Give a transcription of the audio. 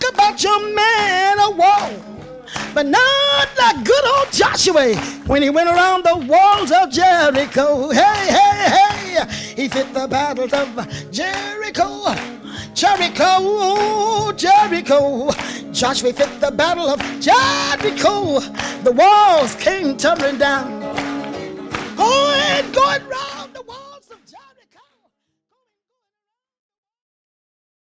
about your man of war, but not like good old Joshua when he went around the walls of Jericho. Hey, hey, hey, he fit the battles of Jericho. Jericho, Jericho. Joshua fit the battle of Jericho. The walls came tumbling down. Oh, and going right.